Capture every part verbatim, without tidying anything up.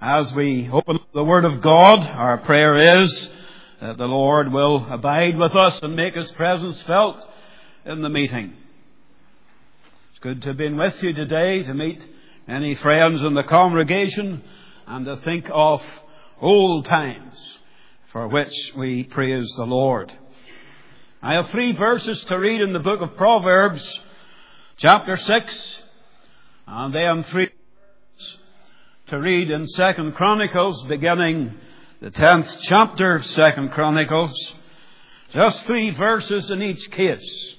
As we open the Word of God, our prayer is that the Lord will abide with us and make His presence felt in the meeting. It's good to have been with you today, to meet any friends in the congregation and to think of old times for which we praise the Lord. I have three verses to read in the book of Proverbs, chapter six, and then three to read in Second Chronicles, beginning the tenth chapter of Second Chronicles. Just three verses in each case.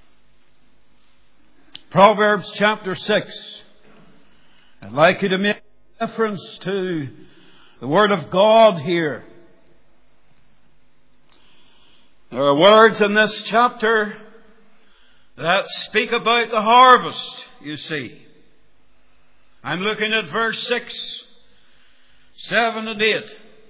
Proverbs chapter six. I'd like you to make reference to the Word of God here. There are words in this chapter that speak about the harvest, you see. I'm looking at verse six, seven and eight.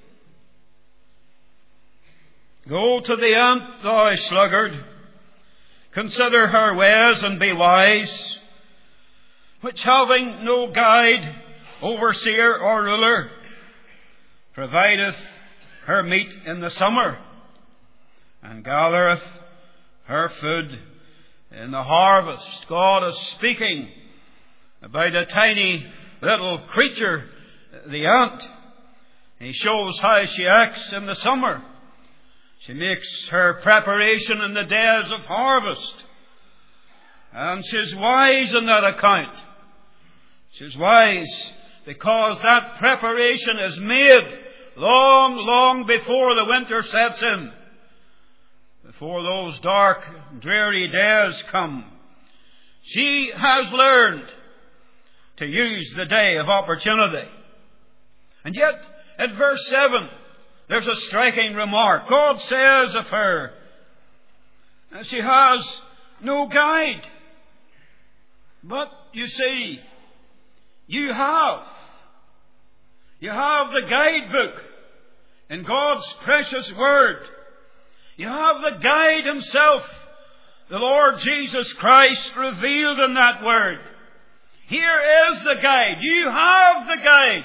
Go to the ant, thou sluggard, consider her ways and be wise, which having no guide, overseer or ruler, provideth her meat in the summer, and gathereth her food in the harvest. God is speaking about a tiny little creature, the ant. He shows how she acts in the summer. She makes her preparation in the days of harvest. And she's wise in that account. She's wise because that preparation is made long, long before the winter sets in. Before those dark, dreary days come. She has learned to use the day of opportunity. And yet, at verse seven, there's a striking remark. God says of her, she has no guide. But, you see, you have. You have the guidebook in God's precious Word. You have the guide Himself, the Lord Jesus Christ, revealed in that Word. Here is the guide. You have the guide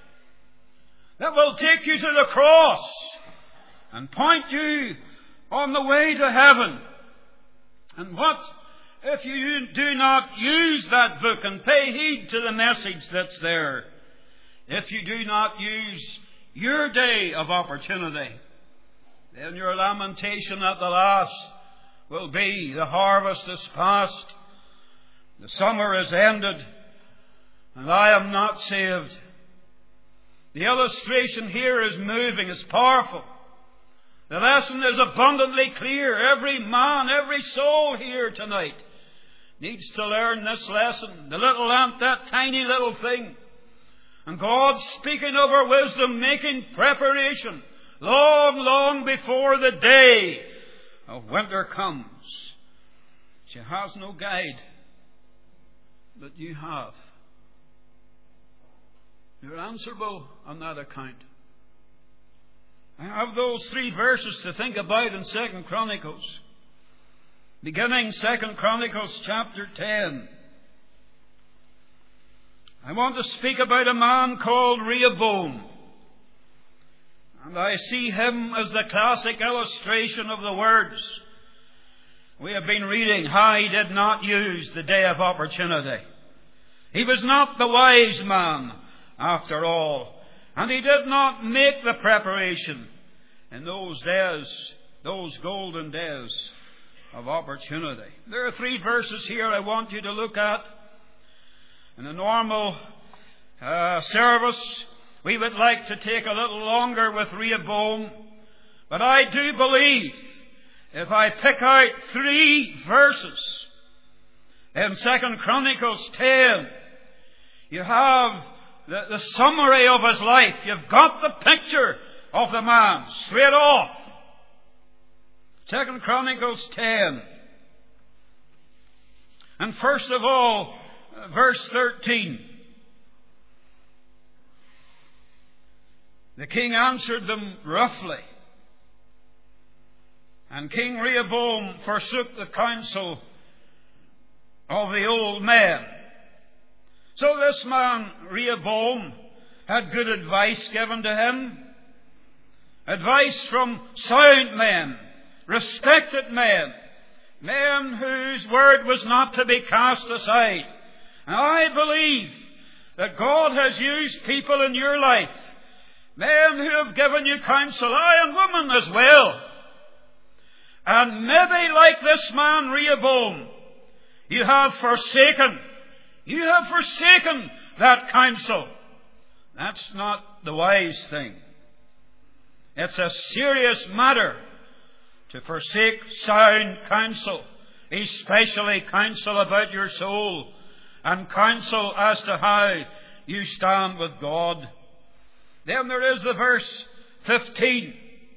that will take you to the cross and point you on the way to heaven. And what if you do not use that book and pay heed to the message that's there? If you do not use your day of opportunity, then your lamentation at the last will be, the harvest is past, the summer is ended, and I am not saved. The illustration here is moving, is powerful. The lesson is abundantly clear. Every man, every soul here tonight needs to learn this lesson. The little ant, that tiny little thing. And God, speaking of her wisdom, making preparation long, long before the day of winter comes. She has no guide, but you have. You're answerable on that account. I have those three verses to think about in Second Chronicles. Beginning Second Chronicles chapter ten. I want to speak about a man called Rehoboam. And I see him as the classic illustration of the words we have been reading, how he did not use the day of opportunity. He was not the wise man, after all. And he did not make the preparation in those days, those golden days of opportunity. There are three verses here I want you to look at. In a normal uh, service, we would like to take a little longer with Rehoboam. But I do believe if I pick out three verses in Second Chronicles ten, you have The, the summary of his life. You've got the picture of the man straight off. Second Chronicles ten. And first of all, verse thirteen. The king answered them roughly. And King Rehoboam forsook the counsel of the old men. So this man, Rehoboam, had good advice given to him. Advice from sound men, respected men, men whose word was not to be cast aside. And I believe that God has used people in your life, men who have given you counsel, aye, and women as well. And maybe like this man Rehoboam, you have forsaken, you have forsaken that counsel. That's not the wise thing. It's a serious matter to forsake sound counsel, especially counsel about your soul and counsel as to how you stand with God. Then there is the verse fifteen.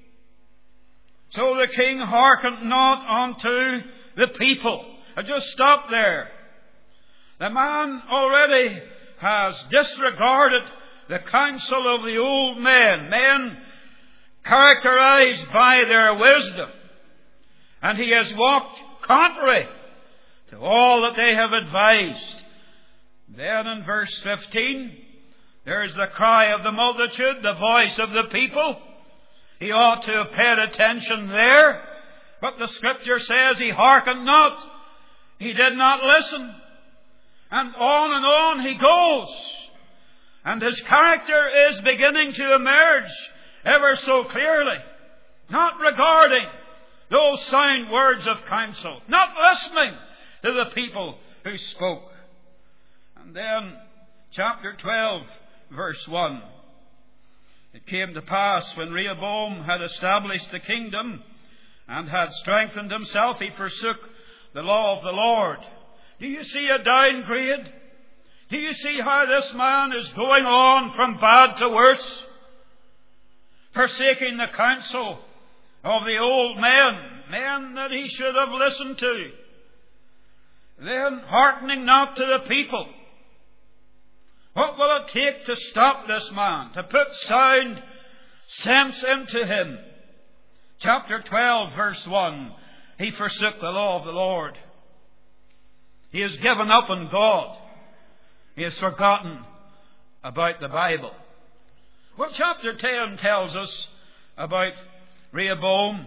So the king hearkened not unto the people. I just stop there. The man already has disregarded the counsel of the old men, men characterized by their wisdom. And he has walked contrary to all that they have advised. Then in verse fifteen, there's the cry of the multitude, the voice of the people. He ought to have paid attention there. But the Scripture says he hearkened not. He did not listen. And on and on he goes. And his character is beginning to emerge ever so clearly. Not regarding those sound words of counsel. Not listening to the people who spoke. And then chapter twelve, verse one. It came to pass when Rehoboam had established the kingdom and had strengthened himself, he forsook the law of the Lord. Do you see a downgrade? Do you see how this man is going on from bad to worse? Forsaking the counsel of the old men, men that he should have listened to. Then hearkening not to the people. What will it take to stop this man, to put sound sense into him? Chapter twelve, verse one. He forsook the law of the Lord. He has given up on God. He has forgotten about the Bible. Well, chapter ten tells us about Rehoboam.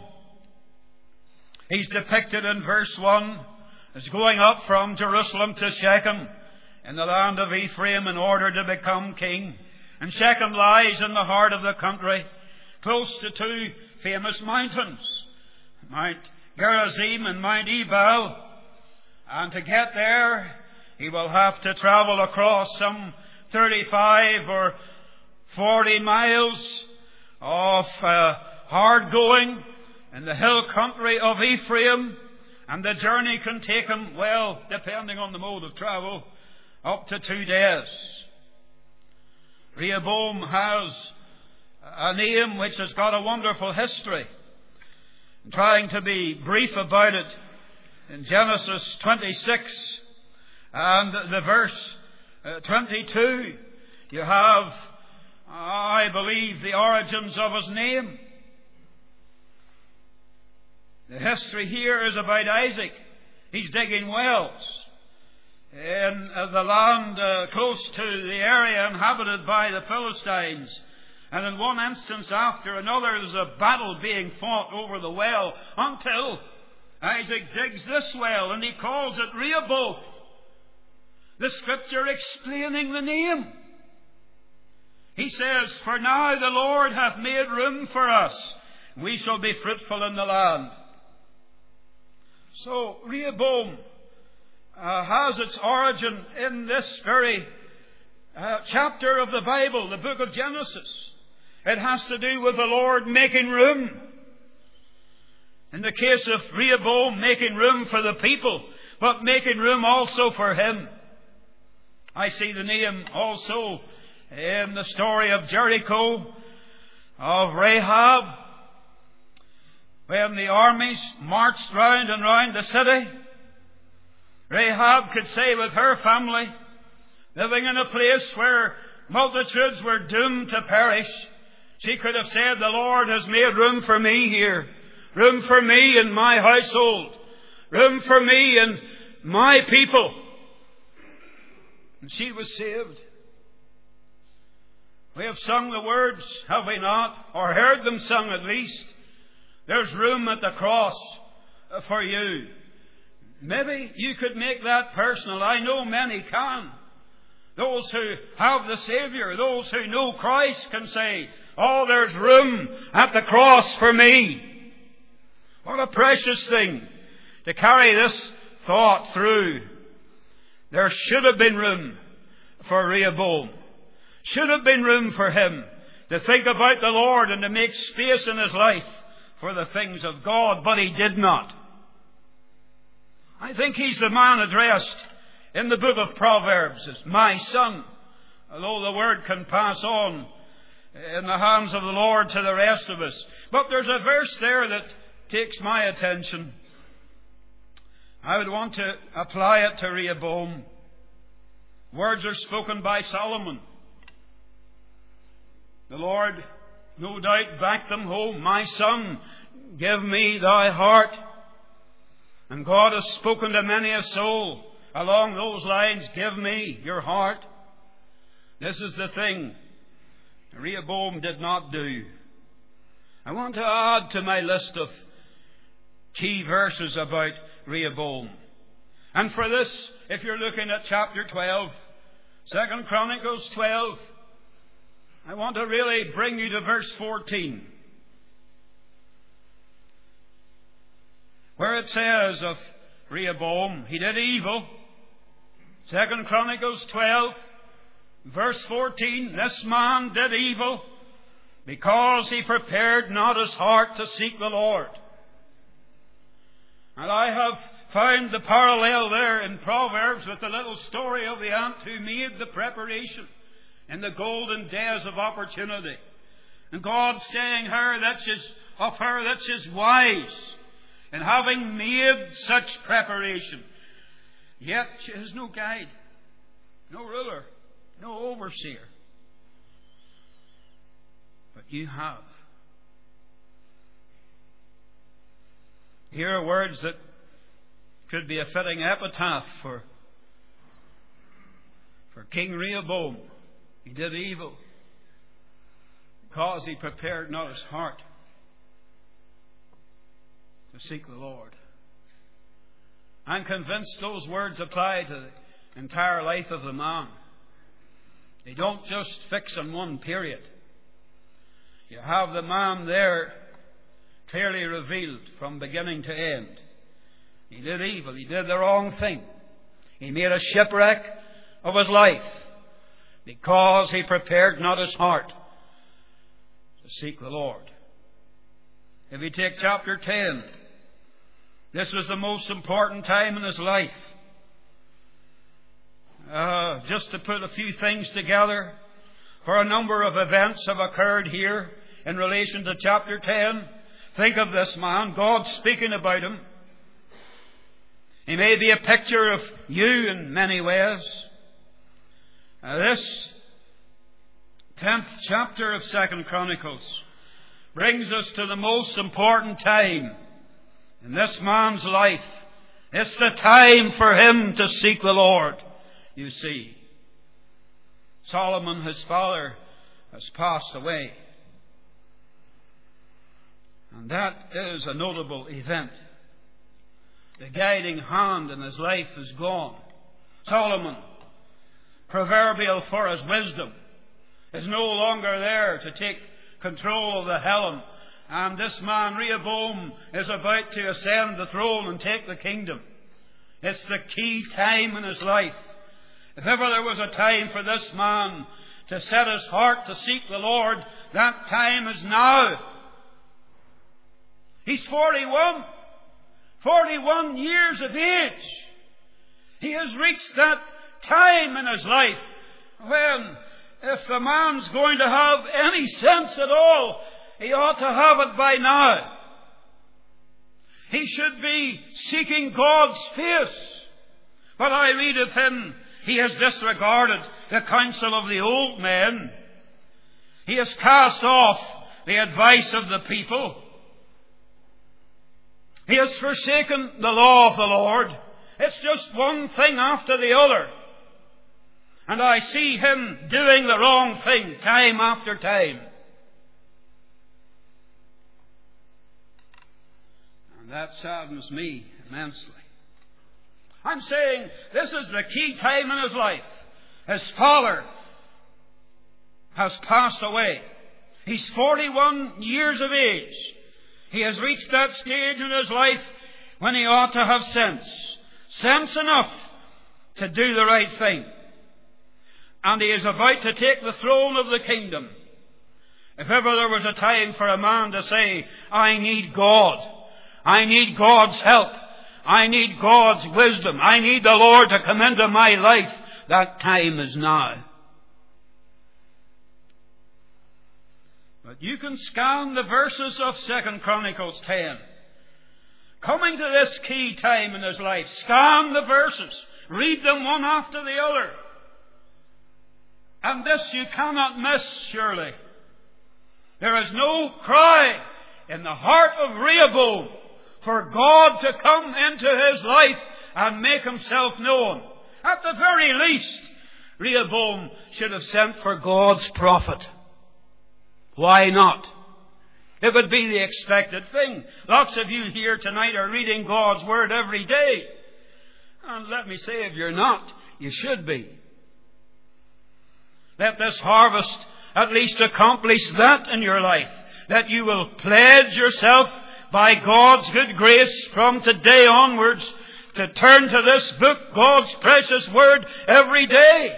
He's depicted in verse one as going up from Jerusalem to Shechem in the land of Ephraim in order to become king. And Shechem lies in the heart of the country, close to two famous mountains, Mount Gerizim and Mount Ebal. And to get there, he will have to travel across some thirty-five or forty miles of uh, hard going in the hill country of Ephraim. And the journey can take him, well, depending on the mode of travel, up to two days. Rehoboam has a name which has got a wonderful history. I'm trying to be brief about it. In Genesis twenty-six and the verse uh, twenty-two, you have, I believe, the origins of his name. The history here is about Isaac. He's digging wells in the land uh, close to the area inhabited by the Philistines. And in one instance after another, there's a battle being fought over the well until Isaac digs this well and he calls it Rehoboth. The Scripture explaining the name. He says, "For now the Lord hath made room for us. We shall be fruitful in the land." So Rehoboam uh, has its origin in this very uh, chapter of the Bible, the book of Genesis. It has to do with the Lord making room. In the case of Rehoboam, making room for the people, but making room also for him. I see the name also in the story of Jericho, of Rahab, when the armies marched round and round the city. Rahab could say with her family, living in a place where multitudes were doomed to perish, she could have said, "The Lord has made room for me here. Room for me in my household. Room for me and my people." And she was saved. We have sung the words, have we not? Or heard them sung at least. There's room at the cross for you. Maybe you could make that personal. I know many can. Those who have the Savior, those who know Christ can say, oh, there's room at the cross for me. What a precious thing to carry this thought through. There should have been room for Rehoboam. Should have been room for him to think about the Lord and to make space in his life for the things of God, but he did not. I think he's the man addressed in the book of Proverbs as my son, although the word can pass on in the hands of the Lord to the rest of us. But there's a verse there that takes my attention. I would want to apply it to Rehoboam. Words are spoken by Solomon. The Lord, no doubt, backed them home. My son, give me thy heart. And God has spoken to many a soul along those lines. Give me your heart. This is the thing Rehoboam did not do. I want to add to my list of key verses about Rehoboam. And for this, if you're looking at chapter twelve, Second Chronicles twelve, I want to really bring you to verse fourteen, where it says of Rehoboam, he did evil. Second Chronicles twelve, verse fourteen, this man did evil because he prepared not his heart to seek the Lord. And I have found the parallel there in Proverbs with the little story of the ant who made the preparation in the golden days of opportunity. And God saying her that she's, of her that she's wise in having made such preparation. Yet she has no guide, no ruler, no overseer. But you have. Here are words that could be a fitting epitaph for, for King Rehoboam. He did evil because he prepared not his heart to seek the Lord. I'm convinced those words apply to the entire life of the man. They don't just fix on one period. You have the man there clearly revealed from beginning to end. He did evil. He did the wrong thing. He made a shipwreck of his life because he prepared not his heart to seek the Lord. If you take chapter ten, this was the most important time in his life. Uh, just to put a few things together, for a number of events have occurred here in relation to chapter ten. Think of this man, God speaking about him. He may be a picture of you in many ways. Uh, this tenth chapter of Second Chronicles brings us to the most important time in this man's life. It's the time for him to seek the Lord, you see. Solomon, his father, has passed away. And that is a notable event. The guiding hand in his life is gone. Solomon, proverbial for his wisdom, is no longer there to take control of the helm. And this man, Rehoboam, is about to ascend the throne and take the kingdom. It's the key time in his life. If ever there was a time for this man to set his heart to seek the Lord, that time is now. He's forty-one. forty-one years of age. He has reached that time in his life when, if the man's going to have any sense at all, he ought to have it by now. He should be seeking God's face. But I read of him, he has disregarded the counsel of the old men. He has cast off the advice of the people. He has forsaken the law of the Lord. It's just one thing after the other. And I see him doing the wrong thing time after time. And that saddens me immensely. I'm saying this is the key time in his life. His father has passed away. He's forty-one years of age. He has reached that stage in his life when he ought to have sense. Sense enough to do the right thing. And he is about to take the throne of the kingdom. If ever there was a time for a man to say, I need God. I need God's help. I need God's wisdom. I need the Lord to come into my life. That time is now. But you can scan the verses of Second Chronicles ten. Coming to this key time in his life, scan the verses. Read them one after the other. And this you cannot miss, surely. There is no cry in the heart of Rehoboam for God to come into his life and make himself known. At the very least, Rehoboam should have sent for God's prophet. Why not? It would be the expected thing. Lots of you here tonight are reading God's Word every day. And let me say, if you're not, you should be. Let this harvest at least accomplish that in your life. That you will pledge yourself by God's good grace from today onwards to turn to this book, God's precious Word, every day.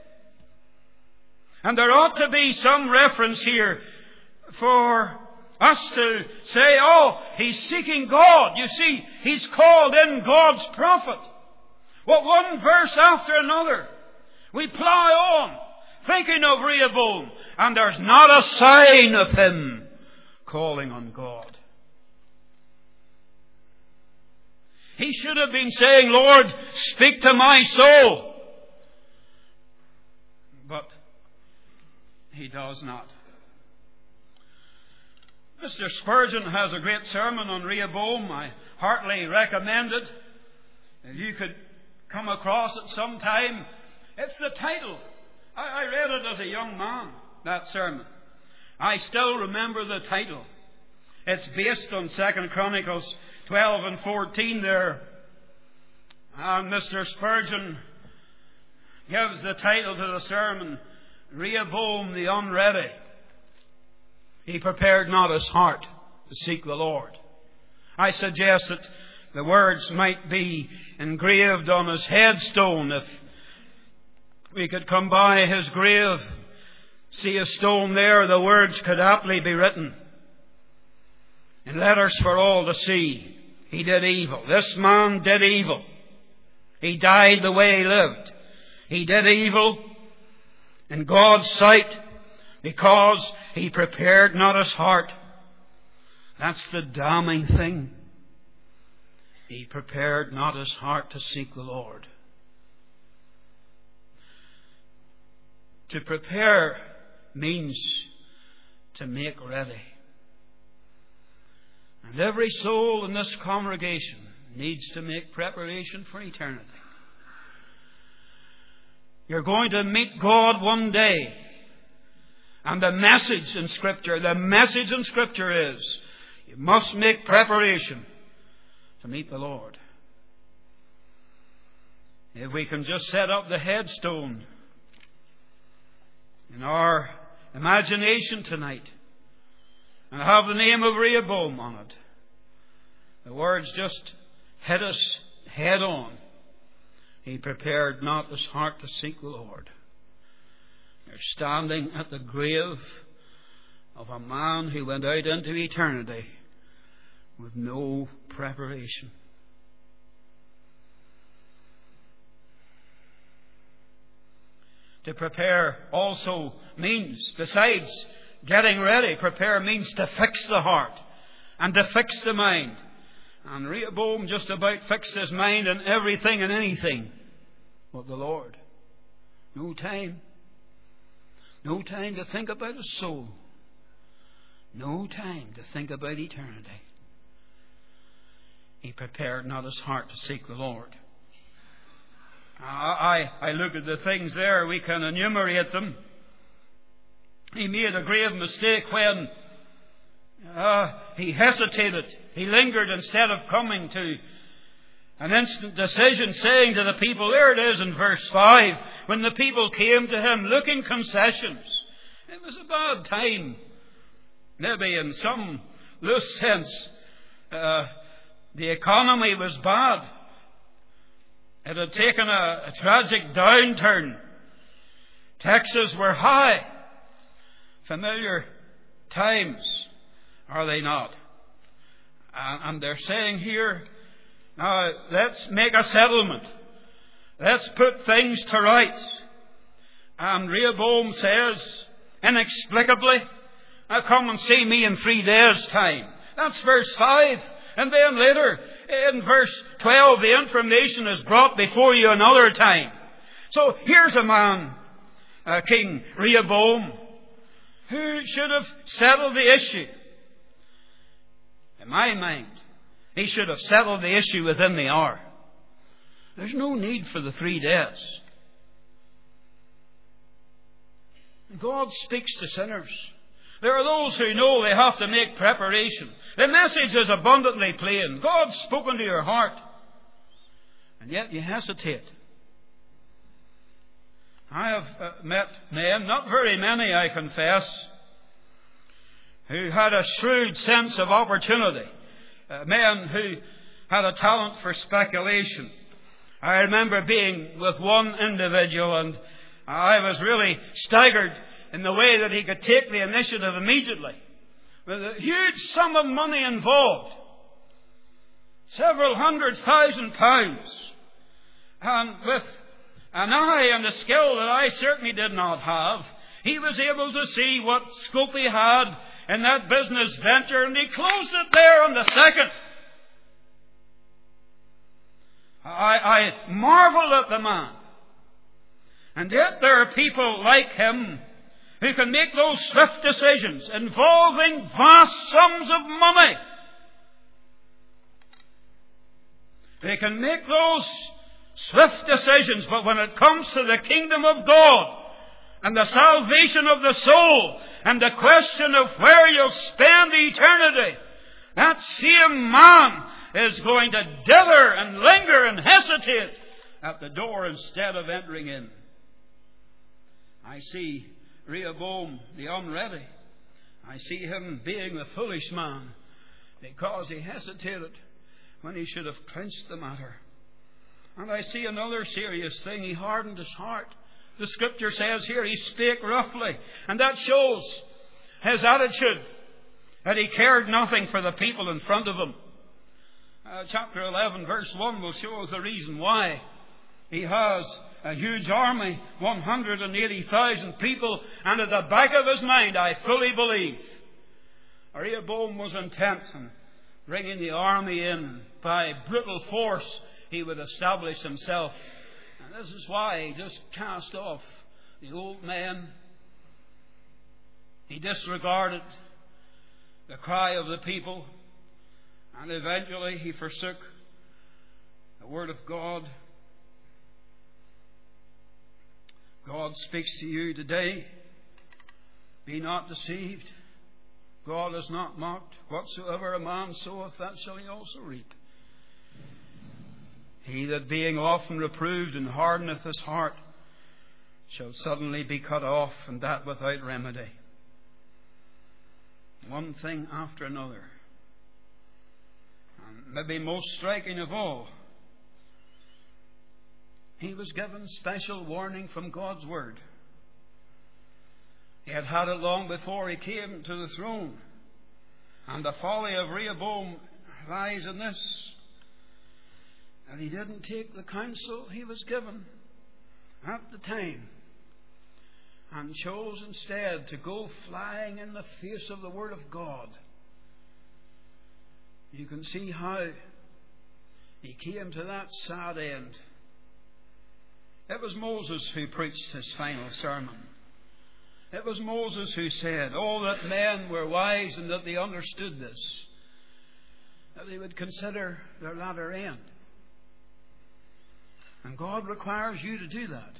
And there ought to be some reference here for us to say, oh, he's seeking God. You see, he's called in God's prophet. Well, one verse after another, we plow on, thinking of Rehoboam, and there's not a sign of him calling on God. He should have been saying, Lord, speak to my soul. But he does not. Mister Spurgeon has a great sermon on Rehoboam. I heartily recommend it. If you could come across it sometime. It's the title. I, I read it as a young man, that sermon. I still remember the title. It's based on Second Chronicles twelve and fourteen there. And Mister Spurgeon gives the title to the sermon, Rehoboam the Unready. He prepared not his heart to seek the Lord. I suggest that the words might be engraved on his headstone. If we could come by his grave, see a stone there, the words could aptly be written in letters for all to see. He did evil. This man did evil. He died the way he lived. He did evil in God's sight because he prepared not his heart. That's the damning thing. He prepared not his heart to seek the Lord. To prepare means to make ready. And every soul in this congregation needs to make preparation for eternity. You're going to meet God one day. And the message in Scripture, the message in Scripture is, you must make preparation to meet the Lord. If we can just set up the headstone in our imagination tonight and have the name of Rehoboam on it, the words just hit us head on. He prepared not his heart to seek the Lord. You're standing at the grave of a man who went out into eternity with no preparation. To prepare also means, besides getting ready, prepare means to fix the heart and to fix the mind. And Rehoboam just about fixed his mind on everything and anything but the Lord. No time. No time to think about his soul. No time to think about eternity. He prepared not his heart to seek the Lord. I, I look at the things there, we can enumerate them. He made a grave mistake when uh, he hesitated. He lingered instead of coming to an instant decision, saying to the people, there it is in verse five, when the people came to him looking concessions. It was a bad time. Maybe in some loose sense, uh, the economy was bad. It had taken a, a tragic downturn. Taxes were high. Familiar times, are they not? And, and they're saying here, now let's make a settlement. Let's put things to rights. And Rehoboam says, inexplicably, now come and see me in three days' time. That's verse five. And then later, in verse twelve, the information is brought before you another time. So here's a man, uh, King Rehoboam, who should have settled the issue. In my mind, he should have settled the issue within the hour. There's no need for the three days. God speaks to sinners. There are those who know they have to make preparation. The message is abundantly plain. God's spoken to your heart. And yet you hesitate. I have uh, met men, not very many I confess, who had a shrewd sense of opportunity. Uh, men who had a talent for speculation. I remember being with one individual, and I was really staggered in the way that he could take the initiative immediately. With a huge sum of money involved. Several hundred thousand pounds. And with an eye and a skill that I certainly did not have, he was able to see what scope he had in that business venture, and he closed it there on the second. I, I marveled at the man. And yet there are people like him who can make those swift decisions involving vast sums of money. They can make those swift decisions, but when it comes to the kingdom of God and the salvation of the soul and the question of where you'll spend eternity, that same man is going to dither and linger and hesitate at the door instead of entering in. I see Rehoboam the unready. I see him being the foolish man because he hesitated when he should have clinched the matter. And I see another serious thing. He hardened his heart. The scripture says here he spake roughly, and that shows his attitude, that he cared nothing for the people in front of him. Uh, chapter eleven verse one will show us the reason why. He has a huge army, one hundred eighty thousand people, and at the back of his mind, I fully believe, Rehoboam was intent on bringing the army in. By brutal force, he would establish himself. And this is why he just cast off the old men. He disregarded the cry of the people, and eventually he forsook the word of God. God speaks to you today. Be not deceived. God is not mocked. Whatsoever a man soweth, that shall he also reap. He that being often reproved and hardeneth his heart shall suddenly be cut off, and that without remedy. One thing after another. And maybe most striking of all, he was given special warning from God's Word. He had had it long before he came to the throne. And the folly of Rehoboam lies in this, that he didn't take the counsel he was given at the time, and chose instead to go flying in the face of the Word of God. You can see how he came to that sad end. It was Moses who preached his final sermon. It was Moses who said, oh, that men were wise and that they understood this, that they would consider their latter end. And God requires you to do that.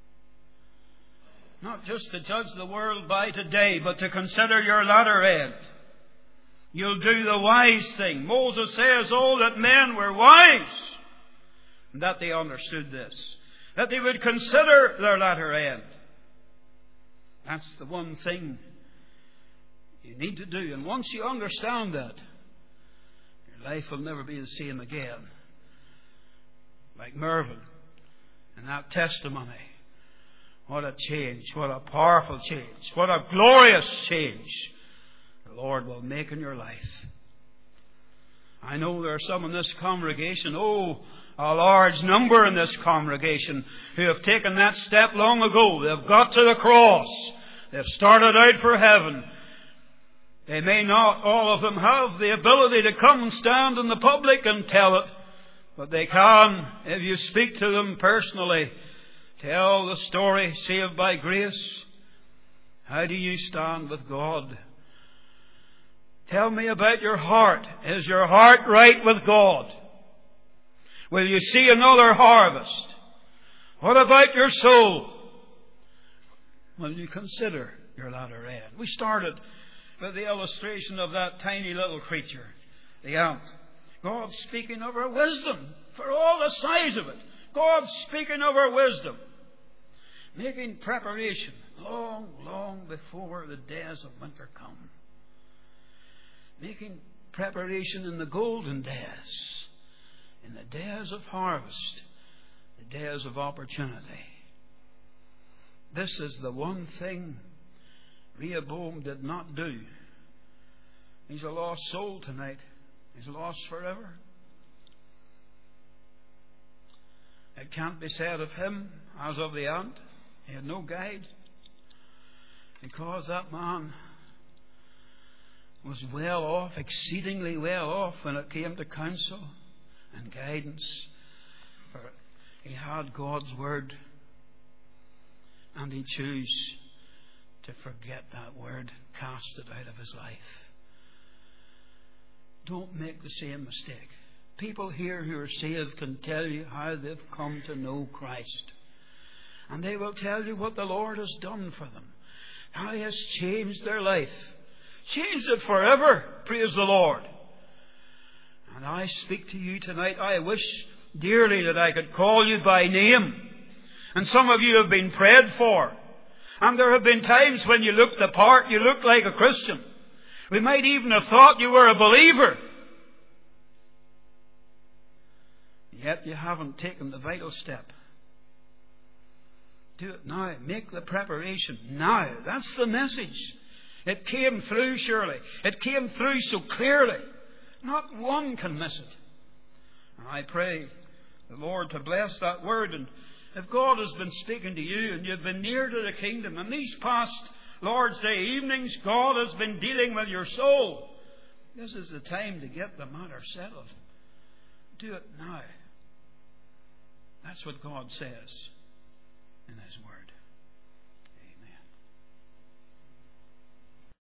Not just to judge the world by today, but to consider your latter end. You'll do the wise thing. Moses says, oh, that men were wise. And that they understood this. That they would consider their latter end. That's the one thing you need to do. And once you understand that, your life will never be the same again. Like Mervyn and that testimony. What a change. What a powerful change. What a glorious change the Lord will make in your life. I know there are some in this congregation, oh, a large number in this congregation, who have taken that step long ago. They've got to the cross. They've started out for heaven. They may not, all of them, have the ability to come and stand in the public and tell it. But they can, if you speak to them personally, tell the story, saved by grace. How do you stand with God? Tell me about your heart. Is your heart right with God? Will you see another harvest? What about your soul? Will you consider your latter end? We started with the illustration of that tiny little creature, the ant. God speaking of her wisdom, for all the size of it. God speaking of her wisdom. Making preparation long, long before the days of winter come. Making preparation in the golden days. In the days of harvest. The days of opportunity. This is the one thing Rehoboam did not do. He's a lost soul tonight. He's lost forever. It can't be said of him as of the ant. He had no guide. Because that man was well off, exceedingly well off when it came to counsel and guidance. For he had God's word. And he chose to forget that word, cast it out of his life. Don't make the same mistake. People here who are saved can tell you how they've come to know Christ. And they will tell you what the Lord has done for them. How He has changed their life. Changed it forever. Praise the Lord. And I speak to you tonight. I wish dearly that I could call you by name. And some of you have been prayed for. And there have been times when you looked the part, you looked like a Christian. We might even have thought you were a believer. Yet you haven't taken the vital step. Do it now. Make the preparation now. That's the message. It came through surely. It came through so clearly. Not one can miss it. And I pray the Lord to bless that word. And if God has been speaking to you and you've been near to the kingdom, and these past Lord's Day evenings, God has been dealing with your soul, this is the time to get the matter settled. Do it now. That's what God says in His Word.